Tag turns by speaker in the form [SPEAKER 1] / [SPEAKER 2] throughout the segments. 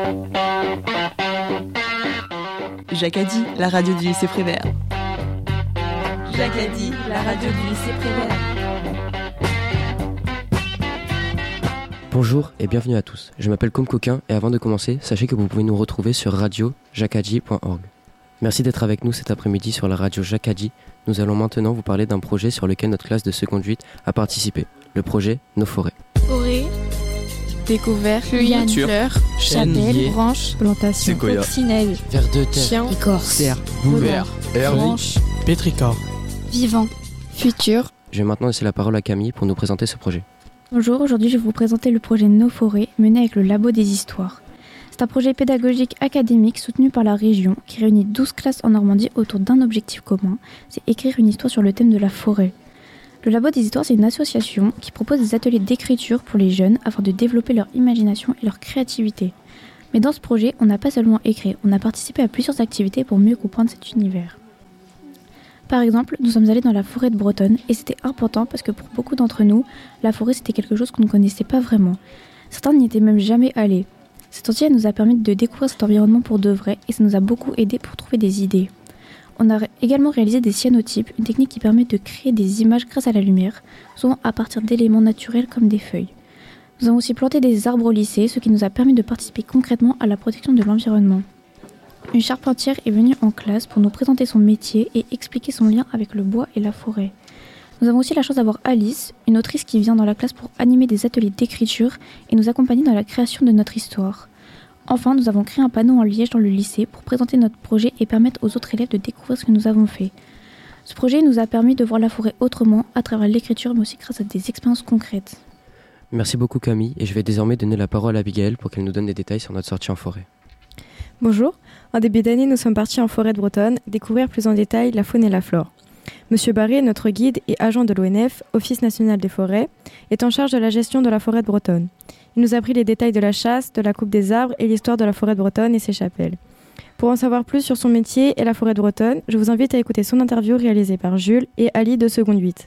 [SPEAKER 1] Jacadi, la radio du lycée Prévert. Jacadi, la radio du lycée Prévert.
[SPEAKER 2] Bonjour et bienvenue à tous. Je m'appelle Côme Coquin et avant de commencer, sachez que vous pouvez nous retrouver sur radio-jacadi.org. Merci d'être avec nous cet après-midi sur la radio Jacadi. Nous allons maintenant vous parler d'un projet sur lequel notre classe de seconde 8 a participé. Le projet Nos forêts.
[SPEAKER 3] Forêt, découvert, fleurs, chapelle, branches, plantation, coccinelle,
[SPEAKER 4] vers de terre,
[SPEAKER 3] chien,
[SPEAKER 4] écorce, serre, boulevard,
[SPEAKER 3] branche,
[SPEAKER 4] pétrichor,
[SPEAKER 3] vivant, futur.
[SPEAKER 2] Je vais maintenant laisser la parole à Camille pour nous présenter ce projet.
[SPEAKER 5] Bonjour, aujourd'hui je vais vous présenter le projet Nos forêts mené avec le Labo des Histoires. C'est un projet pédagogique académique soutenu par la région qui réunit 12 classes en Normandie autour d'un objectif commun, c'est écrire une histoire sur le thème de la forêt. Le Labo des Histoires, c'est une association qui propose des ateliers d'écriture pour les jeunes afin de développer leur imagination et leur créativité. Mais dans ce projet, on n'a pas seulement écrit, on a participé à plusieurs activités pour mieux comprendre cet univers. Par exemple, nous sommes allés dans la forêt de Bretonne et c'était important parce que pour beaucoup d'entre nous, la forêt c'était quelque chose qu'on ne connaissait pas vraiment. Certains n'y étaient même jamais allés. Cette sortie nous a permis de découvrir cet environnement pour de vrai et ça nous a beaucoup aidé pour trouver des idées. On a également réalisé des cyanotypes, une technique qui permet de créer des images grâce à la lumière, souvent à partir d'éléments naturels comme des feuilles. Nous avons aussi planté des arbres au lycée, ce qui nous a permis de participer concrètement à la protection de l'environnement. Une charpentière est venue en classe pour nous présenter son métier et expliquer son lien avec le bois et la forêt. Nous avons aussi la chance d'avoir Alice, une autrice qui vient dans la classe pour animer des ateliers d'écriture et nous accompagner dans la création de notre histoire. Enfin, nous avons créé un panneau en liège dans le lycée pour présenter notre projet et permettre aux autres élèves de découvrir ce que nous avons fait. Ce projet nous a permis de voir la forêt autrement à travers l'écriture mais aussi grâce à des expériences concrètes.
[SPEAKER 2] Merci beaucoup Camille et je vais désormais donner la parole à Abigail pour qu'elle nous donne des détails sur notre sortie en forêt.
[SPEAKER 6] Bonjour, en début d'année nous sommes partis en forêt de Bretonne découvrir plus en détail la faune et la flore. Monsieur Barré, notre guide et agent de l'ONF, Office national des forêts, est en charge de la gestion de la forêt de Bretonne. Il nous a appris les détails de la chasse, de la coupe des arbres et l'histoire de la forêt de Bretonne et ses chapelles. Pour en savoir plus sur son métier et la forêt de Bretonne, je vous invite à écouter son interview réalisée par Jules et Ali de seconde 8.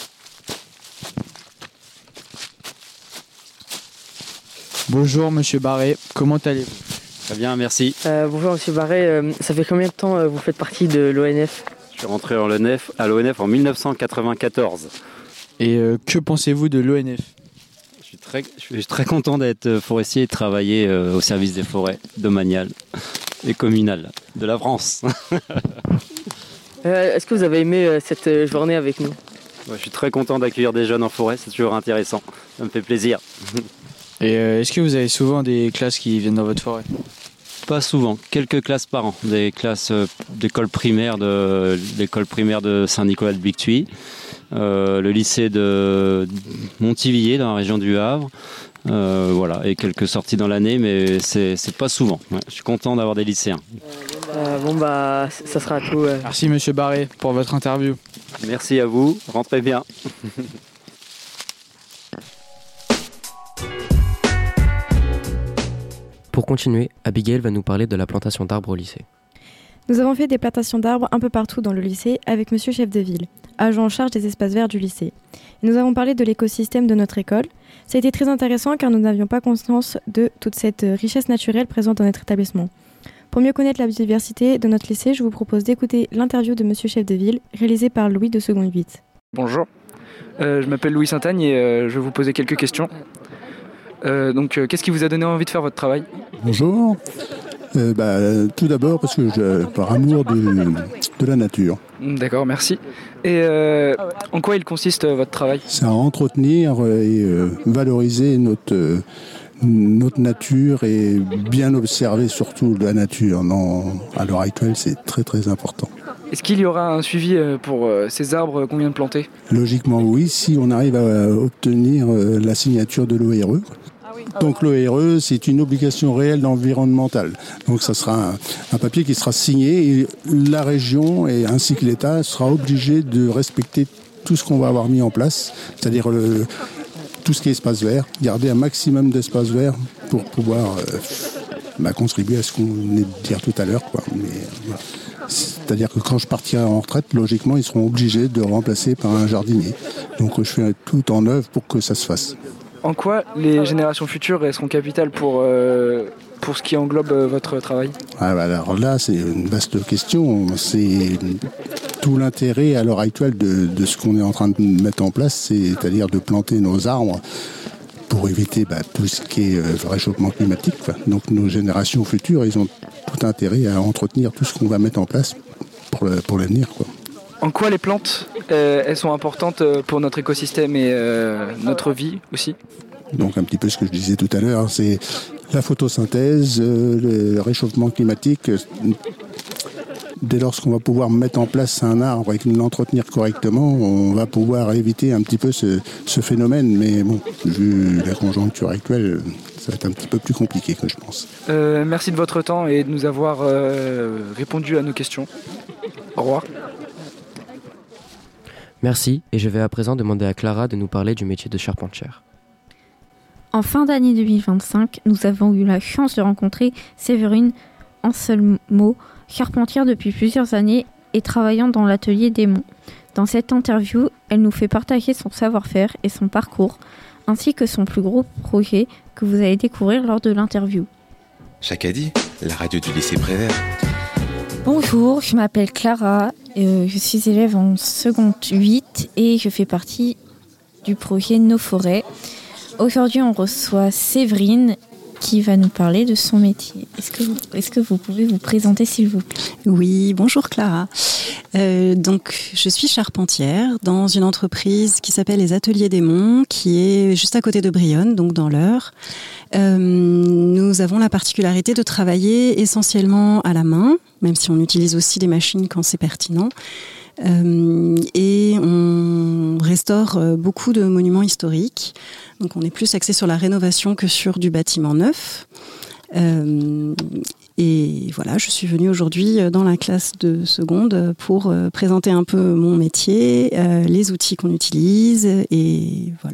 [SPEAKER 4] Bonjour Monsieur Barré, comment allez-vous ?
[SPEAKER 7] Très bien, merci.
[SPEAKER 8] Bonjour Monsieur Barré, ça fait combien de temps vous faites partie de l'ONF ?
[SPEAKER 7] Je suis rentré à l'ONF en 1994.
[SPEAKER 4] Et que pensez-vous de l'ONF ?
[SPEAKER 7] Je suis très content d'être forestier et de travailler au service des forêts domaniales et communales de la France.
[SPEAKER 8] Est-ce que vous avez aimé cette journée avec nous ?
[SPEAKER 7] Je suis très content d'accueillir des jeunes en forêt, c'est toujours intéressant, ça me fait plaisir.
[SPEAKER 4] Et est-ce que vous avez souvent des classes qui viennent dans votre forêt ?
[SPEAKER 7] Pas souvent, quelques classes par an, des classes d'école primaire de Saint-Nicolas de Bictuy, le lycée de Montivilliers dans la région du Havre, voilà, et quelques sorties dans l'année, mais c'est pas souvent. Ouais, je suis content d'avoir des lycéens.
[SPEAKER 8] Ça sera tout.
[SPEAKER 4] Merci Monsieur Barré pour votre interview.
[SPEAKER 7] Merci à vous, rentrez bien.
[SPEAKER 2] Pour continuer, Abigail va nous parler de la plantation d'arbres au lycée.
[SPEAKER 6] Nous avons fait des plantations d'arbres un peu partout dans le lycée avec Monsieur Chef de Ville, agent en charge des espaces verts du lycée. Et nous avons parlé de l'écosystème de notre école. Ça a été très intéressant car nous n'avions pas conscience de toute cette richesse naturelle présente dans notre établissement. Pour mieux connaître la biodiversité de notre lycée, je vous propose d'écouter l'interview de Monsieur Chef de Ville réalisée par Louis de seconde 8.
[SPEAKER 9] Bonjour, je m'appelle Louis Saint-Agne et je vais vous poser quelques questions. Qu'est-ce qui vous a donné envie de faire votre travail ?
[SPEAKER 10] Bonjour. Tout d'abord parce que par amour de la nature.
[SPEAKER 9] D'accord, merci. Et en quoi il consiste votre travail ?
[SPEAKER 10] C'est à entretenir et valoriser notre nature et bien observer surtout la nature. À l'heure actuelle, c'est très très important.
[SPEAKER 9] Est-ce qu'il y aura un suivi pour ces arbres qu'on vient de planter ?
[SPEAKER 10] Logiquement oui, si on arrive à obtenir la signature de l'ORE. Donc l'ORE, c'est une obligation réelle environnementale. Donc ça sera un papier qui sera signé et la région et ainsi que l'État sera obligé de respecter tout ce qu'on va avoir mis en place, c'est-à-dire tout ce qui est espace vert, garder un maximum d'espace vert pour pouvoir contribuer à ce qu'on venait de dire tout à l'heure, quoi. Voilà. C'est-à-dire que quand je partirai en retraite, logiquement, ils seront obligés de remplacer par un jardinier. Donc je fais tout en œuvre pour que ça se fasse.
[SPEAKER 9] En quoi les générations futures seront capitales pour pour ce qui englobe votre travail ?
[SPEAKER 10] Alors là, c'est une vaste question. C'est tout l'intérêt à l'heure actuelle de ce qu'on est en train de mettre en place, c'est-à-dire de planter nos arbres pour éviter tout ce qui est réchauffement climatique. Donc nos générations futures, ils ont tout intérêt à entretenir tout ce qu'on va mettre en place pour l'avenir.
[SPEAKER 9] En quoi les plantes, elles sont importantes pour notre écosystème et notre vie aussi ?
[SPEAKER 10] Donc un petit peu ce que je disais tout à l'heure, c'est la photosynthèse, le réchauffement climatique. Dès lors qu'on va pouvoir mettre en place un arbre et l'entretenir correctement, on va pouvoir éviter un petit peu ce phénomène. Mais bon, vu la conjoncture actuelle, ça va être un petit peu plus compliqué, je pense.
[SPEAKER 9] Merci de votre temps et de nous avoir répondu à nos questions. Au revoir.
[SPEAKER 2] Merci, et je vais à présent demander à Clara de nous parler du métier de charpentière.
[SPEAKER 5] En fin d'année 2025, nous avons eu la chance de rencontrer Séverine Anselmo, charpentière depuis plusieurs années et travaillant dans l'atelier des Monts. Dans cette interview, elle nous fait partager son savoir-faire et son parcours, ainsi que son plus gros projet que vous allez découvrir lors de l'interview.
[SPEAKER 11] Jacadi, la radio du lycée Prévert.
[SPEAKER 5] Bonjour, je m'appelle Clara, je suis élève en seconde 8 et je fais partie du projet Nos Forêts. Aujourd'hui, on reçoit Séverine qui va nous parler de son métier. Est-ce que vous pouvez vous présenter, s'il vous plaît ?
[SPEAKER 12] Oui, bonjour Clara. Donc, je suis charpentière dans une entreprise qui s'appelle les Ateliers des Monts, qui est juste à côté de Brionne, donc dans l'Eure. Nous avons la particularité de travailler essentiellement à la main, même si on utilise aussi des machines quand c'est pertinent. Et on restaure beaucoup de monuments historiques. Donc on est plus axé sur la rénovation que sur du bâtiment neuf. Et voilà, je suis venue aujourd'hui dans la classe de seconde pour présenter un peu mon métier, les outils qu'on utilise et voilà.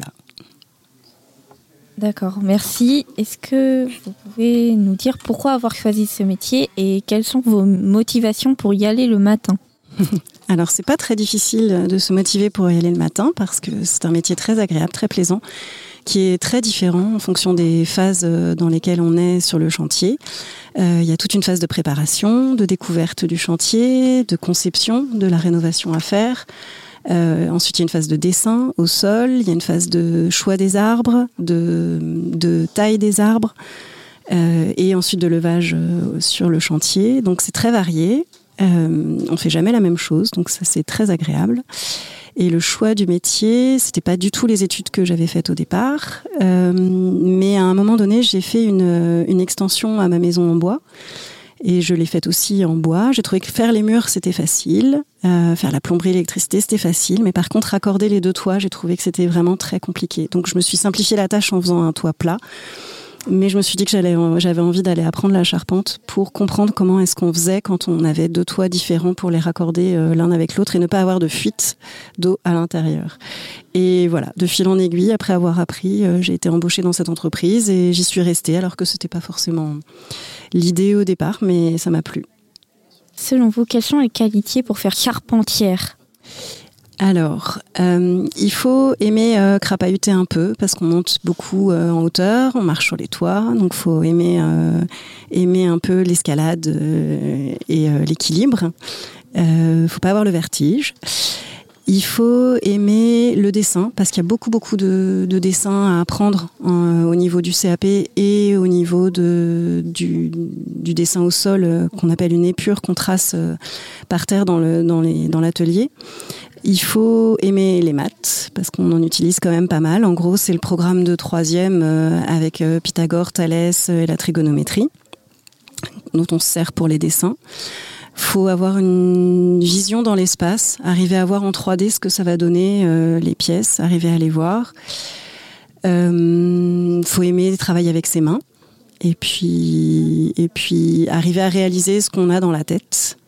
[SPEAKER 5] D'accord, merci. Est-ce que vous pouvez nous dire pourquoi avoir choisi ce métier et quelles sont vos motivations pour y aller le matin ?
[SPEAKER 12] Alors, c'est pas très difficile de se motiver pour y aller le matin parce que c'est un métier très agréable, très plaisant, qui est très différent en fonction des phases dans lesquelles on est sur le chantier. Il y a toute une phase de préparation, de découverte du chantier, de conception de la rénovation à faire. Ensuite, il y a une phase de dessin au sol, il y a une phase de choix des arbres, de taille des arbres, et ensuite de levage sur le chantier. Donc, c'est très varié. On fait jamais la même chose, donc ça c'est très agréable. Et le choix du métier, c'était pas du tout les études que j'avais faites au départ, mais à un moment donné, j'ai fait une extension à ma maison en bois. Et je l'ai faite aussi en bois. J'ai trouvé que faire les murs, c'était facile. Faire la plomberie, l'électricité, c'était facile. Mais par contre, raccorder les deux toits, j'ai trouvé que c'était vraiment très compliqué. Donc, je me suis simplifié la tâche en faisant un toit plat. Mais je me suis dit que j'avais envie d'aller apprendre la charpente pour comprendre comment est-ce qu'on faisait quand on avait deux toits différents pour les raccorder l'un avec l'autre et ne pas avoir de fuite d'eau à l'intérieur. Et voilà, de fil en aiguille, après avoir appris, j'ai été embauchée dans cette entreprise et j'y suis restée alors que c'était pas forcément l'idée au départ, mais ça m'a plu.
[SPEAKER 5] Selon vous, quelles sont les qualités pour faire charpentière ?
[SPEAKER 12] Alors, il faut aimer crapahuter un peu parce qu'on monte beaucoup en hauteur, on marche sur les toits, donc il faut aimer un peu l'escalade et l'équilibre. Faut pas avoir le vertige. Il faut aimer le dessin parce qu'il y a beaucoup de dessins à apprendre au niveau du CAP et au niveau du dessin au sol qu'on appelle une épure qu'on trace par terre dans l'atelier. Il faut aimer les maths, parce qu'on en utilise quand même pas mal. En gros, c'est le programme de 3e avec Pythagore, Thalès et la trigonométrie, dont on se sert pour les dessins. Il faut avoir une vision dans l'espace, arriver à voir en 3D ce que ça va donner, les pièces, arriver à les voir. Il faut aimer travailler avec ses mains, et puis arriver à réaliser ce qu'on a dans la tête.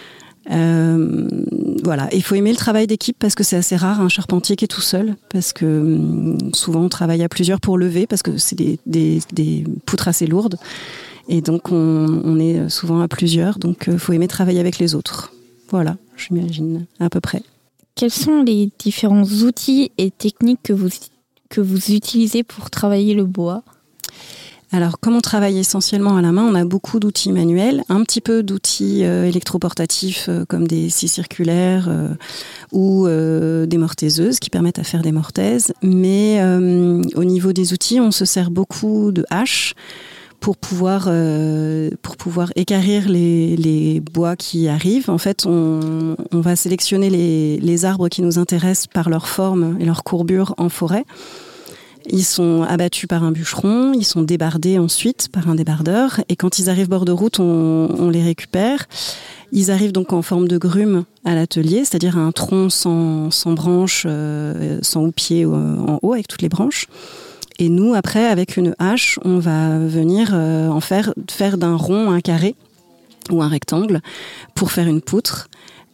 [SPEAKER 12] Voilà, il faut aimer le travail d'équipe parce que c'est assez rare un charpentier qui est tout seul, parce que souvent on travaille à plusieurs pour lever parce que c'est des poutres assez lourdes et donc on est souvent à plusieurs, donc il faut aimer travailler avec les autres. Voilà, j'imagine à peu près.
[SPEAKER 5] Quels sont les différents outils et techniques que vous utilisez pour travailler le bois ?
[SPEAKER 12] Alors, comme on travaille essentiellement à la main, on a beaucoup d'outils manuels, un petit peu d'outils électroportatifs comme des scies circulaires ou des mortaiseuses qui permettent à faire des mortaises. Mais au niveau des outils, on se sert beaucoup de haches pour pouvoir équarrir les bois qui arrivent. En fait, on va sélectionner les arbres qui nous intéressent par leur forme et leur courbure en forêt. Ils sont abattus par un bûcheron, ils sont débardés ensuite par un débardeur, et quand ils arrivent bord de route, on les récupère. Ils arrivent donc en forme de grume à l'atelier, c'est-à-dire un tronc sans branches, sans houppier en haut, avec toutes les branches. Et nous, après, avec une hache, on va venir en faire d'un rond un carré ou un rectangle pour faire une poutre.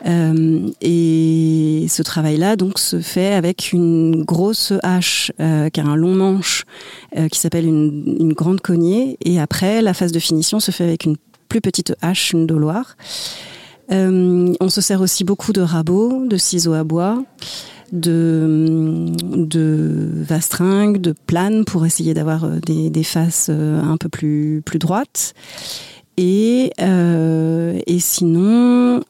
[SPEAKER 12] Et ce travail-là donc se fait avec une grosse hache qui a un long manche qui s'appelle une grande cognée, et après la phase de finition se fait avec une plus petite hache, une doloire. On se sert aussi beaucoup de rabots, de ciseaux à bois, de vastringues, de planes pour essayer d'avoir des faces un peu plus droites. Et sinon,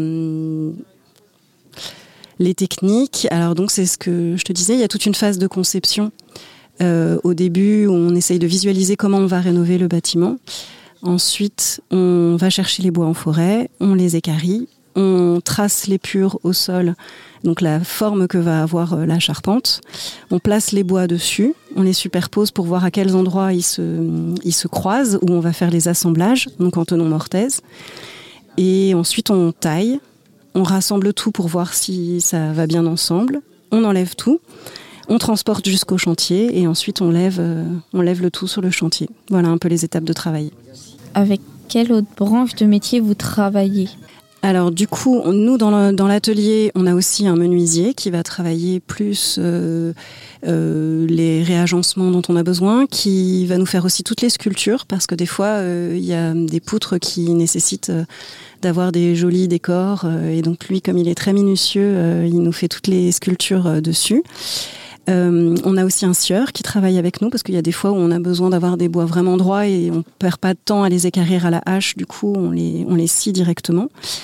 [SPEAKER 12] les techniques, alors donc c'est ce que je te disais, il y a toute une phase de conception au début où on essaye de visualiser comment on va rénover le bâtiment. Ensuite, on va chercher les bois en forêt, on les équarrit, on trace l'épure au sol, donc la forme que va avoir la charpente. On place les bois dessus, on les superpose pour voir à quels endroits ils se croisent, où on va faire les assemblages, donc en tenon mortaise. Et ensuite on taille, on rassemble tout pour voir si ça va bien ensemble, on enlève tout, on transporte jusqu'au chantier et ensuite on lève le tout sur le chantier. Voilà un peu les étapes de travail.
[SPEAKER 5] Avec quelle autre branche de métier vous travaillez ?
[SPEAKER 12] Alors du coup, nous dans l'atelier, on a aussi un menuisier qui va travailler plus les réagencements dont on a besoin, qui va nous faire aussi toutes les sculptures, parce que des fois, il y a des poutres qui nécessitent d'avoir des jolis décors, et donc lui, comme il est très minutieux, il nous fait toutes les sculptures dessus. On a aussi un scieur qui travaille avec nous, parce qu'il y a des fois où on a besoin d'avoir des bois vraiment droits et on perd pas de temps à les équarrir à la hache, du coup on les scie directement.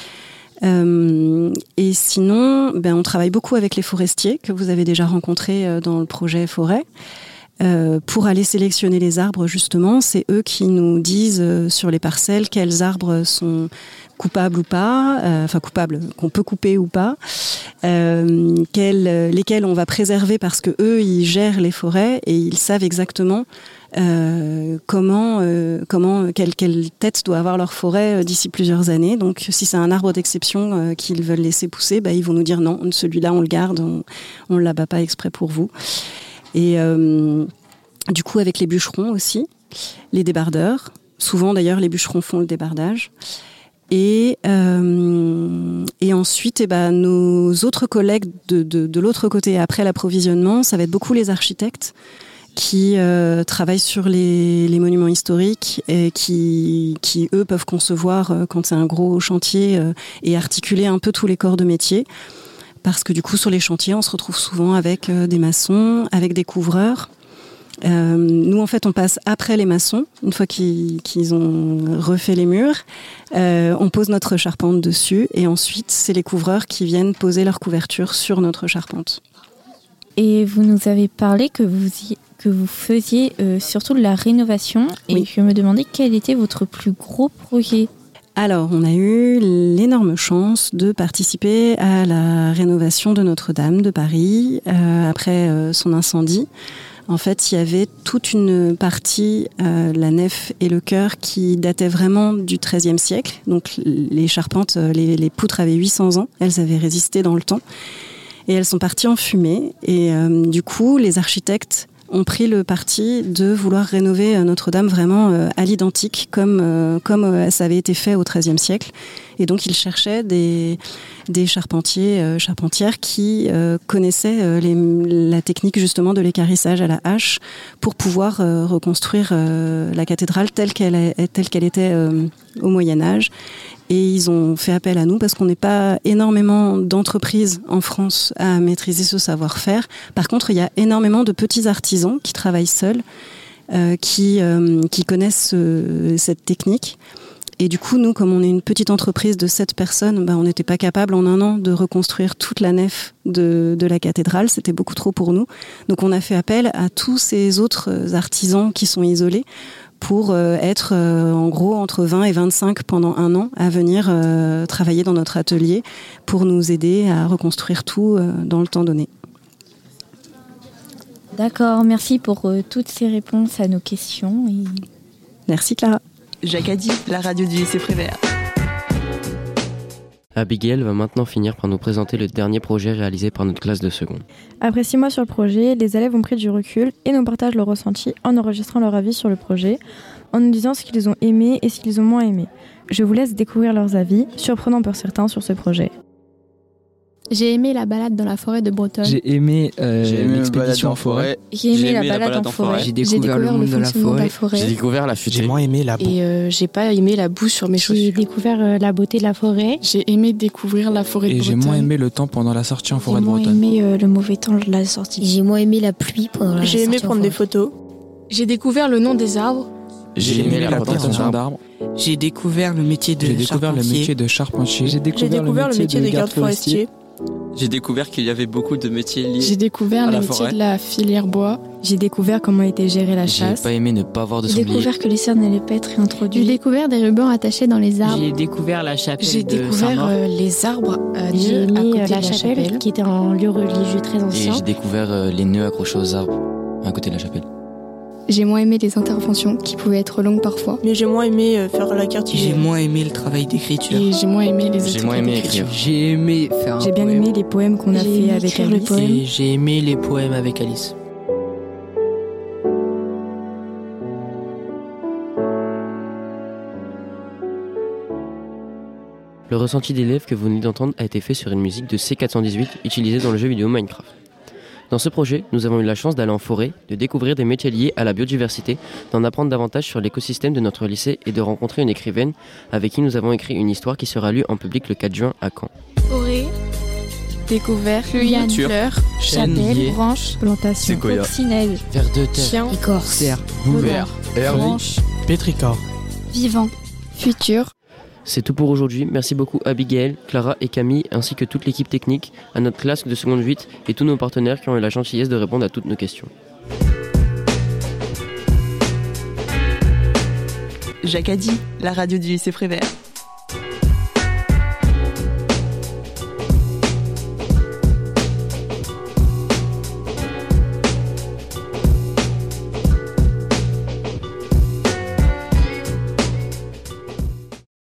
[SPEAKER 12] Et sinon, on travaille beaucoup avec les forestiers que vous avez déjà rencontrés dans le projet forêt. Pour aller sélectionner les arbres, justement, c'est eux qui nous disent sur les parcelles quels arbres sont coupables ou pas, coupables, qu'on peut couper ou pas, lesquels on va préserver parce que eux ils gèrent les forêts et ils savent exactement quelle tête doit avoir leur forêt d'ici plusieurs années. Donc si c'est un arbre d'exception qu'ils veulent laisser pousser, ils vont nous dire non, celui-là on le garde, on l'abat pas exprès pour vous. Et du coup, avec les bûcherons aussi, les débardeurs. Souvent, d'ailleurs, les bûcherons font le débardage. Et ensuite, nos autres collègues de l'autre côté, après l'approvisionnement, ça va être beaucoup les architectes qui travaillent sur les monuments historiques et qui eux, peuvent concevoir, quand c'est un gros chantier, et articuler un peu tous les corps de métier. Parce que du coup, sur les chantiers, on se retrouve souvent avec des maçons, avec des couvreurs. Nous, en fait, on passe après les maçons. Une fois qu'ils ont refait les murs, on pose notre charpente dessus. Et ensuite, c'est les couvreurs qui viennent poser leur couverture sur notre charpente.
[SPEAKER 5] Et vous nous avez parlé que vous faisiez surtout de la rénovation. Et oui. Je me demandais quel était votre plus gros projet ?
[SPEAKER 12] Alors, on a eu l'énorme chance de participer à la rénovation de Notre-Dame de Paris après son incendie. En fait, il y avait toute une partie, la nef et le chœur, qui datait vraiment du XIIIe siècle. Donc, les charpentes, les poutres avaient 800 ans. Elles avaient résisté dans le temps. Et elles sont parties en fumée. Et du coup, les architectes ont pris le parti de vouloir rénover Notre-Dame vraiment à l'identique, comme ça avait été fait au XIIIe siècle. Et donc, ils cherchaient des charpentières qui connaissaient la technique justement de l'équarrissage à la hache pour pouvoir reconstruire la cathédrale telle qu'elle était au Moyen-Âge. Et ils ont fait appel à nous parce qu'on n'est pas énormément d'entreprises en France à maîtriser ce savoir-faire. Par contre, il y a énormément de petits artisans qui travaillent seuls qui connaissent cette technique. Et du coup, nous, comme on est une petite entreprise de 7 personnes, on n'était pas capable en un an de reconstruire toute la nef de la cathédrale. C'était beaucoup trop pour nous. Donc on a fait appel à tous ces autres artisans qui sont isolés pour être en gros entre 20 et 25 pendant un an à venir travailler dans notre atelier pour nous aider à reconstruire tout dans le temps donné.
[SPEAKER 5] D'accord, merci pour toutes ces réponses à nos questions.
[SPEAKER 12] Merci Clara.
[SPEAKER 1] Jacadi, la radio du lycée Prévert.
[SPEAKER 2] Abigail va maintenant finir par nous présenter le dernier projet réalisé par notre classe de seconde.
[SPEAKER 6] Après 6 mois sur le projet, les élèves ont pris du recul et nous partagent leur ressenti en enregistrant leur avis sur le projet, en nous disant ce qu'ils ont aimé et ce qu'ils ont moins aimé. Je vous laisse découvrir leurs avis, surprenants pour certains sur ce projet.
[SPEAKER 3] J'ai aimé la balade dans la forêt de Bretonne.
[SPEAKER 13] J'ai aimé l'expédition en forêt.
[SPEAKER 3] J'ai aimé la balade en forêt.
[SPEAKER 13] J'ai découvert le monde de la forêt.
[SPEAKER 14] J'ai découvert la futée.
[SPEAKER 15] J'ai moins aimé la boue.
[SPEAKER 16] Et j'ai pas aimé la boue sur mes chaussures.
[SPEAKER 3] J'ai découvert la beauté de la forêt.
[SPEAKER 16] J'ai aimé découvrir la forêt de Bretonne.
[SPEAKER 13] Et j'ai moins aimé le temps pendant la sortie en forêt de Bretonne.
[SPEAKER 3] J'ai moins aimé le mauvais temps de la sortie.
[SPEAKER 17] J'ai moins aimé la pluie pendant la sortie.
[SPEAKER 16] J'ai aimé prendre des photos. J'ai découvert le nom des arbres.
[SPEAKER 13] J'ai aimé la plantation d'arbres.
[SPEAKER 15] J'ai découvert le métier de charpentier.
[SPEAKER 13] J'ai découvert le métier de garde forestier.
[SPEAKER 14] J'ai découvert qu'il y avait beaucoup de métiers liés.
[SPEAKER 16] J'ai découvert le métier de la filière bois.
[SPEAKER 6] J'ai découvert comment était gérée la chasse.
[SPEAKER 14] J'ai pas aimé ne pas avoir de sanglier.
[SPEAKER 3] J'ai découvert que les cerfs n'allaient pas être réintroduits.
[SPEAKER 17] J'ai découvert des rubans attachés dans les arbres.
[SPEAKER 15] J'ai découvert la chapelle.
[SPEAKER 16] J'ai découvert les arbres
[SPEAKER 3] J'ai
[SPEAKER 16] à côté
[SPEAKER 3] aimé
[SPEAKER 16] de
[SPEAKER 3] la chapelle, qui était un lieu religieux très ancien.
[SPEAKER 14] Et j'ai découvert les nœuds accrochés aux arbres à côté de la chapelle.
[SPEAKER 17] J'ai moins aimé les interventions qui pouvaient être longues parfois.
[SPEAKER 16] Mais j'ai moins aimé faire la carte.
[SPEAKER 15] J'ai moins aimé le travail d'écriture.
[SPEAKER 16] Et j'ai moins aimé les
[SPEAKER 14] J'ai moins aimé écrire.
[SPEAKER 13] J'ai aimé faire un
[SPEAKER 6] J'ai bien aimé les poèmes qu'on a fait avec Alice.
[SPEAKER 15] Et j'ai aimé les poèmes avec Alice.
[SPEAKER 2] Le ressenti d'élèves que vous venez d'entendre a été fait sur une musique de C418 utilisée dans le jeu vidéo Minecraft. Dans ce projet, nous avons eu la chance d'aller en forêt, de découvrir des métiers liés à la biodiversité, d'en apprendre davantage sur l'écosystème de notre lycée et de rencontrer une écrivaine avec qui nous avons écrit une histoire qui sera lue en public le 4 juin à Caen.
[SPEAKER 3] Forêt, découvert, fleurs, chapelle, branches, plantation, coccinelle,
[SPEAKER 14] vers de terre,
[SPEAKER 3] chien,
[SPEAKER 17] écorce,
[SPEAKER 13] cerf,
[SPEAKER 3] bouvert,
[SPEAKER 13] branche,
[SPEAKER 15] pétrichor,
[SPEAKER 3] vivant, futur.
[SPEAKER 2] C'est tout pour aujourd'hui. Merci beaucoup à Abigail, Clara et Camille, ainsi que toute l'équipe technique, à notre classe de seconde 8 et tous nos partenaires qui ont eu la gentillesse de répondre à toutes nos questions.
[SPEAKER 1] Jacadi, la radio du lycée Prévert.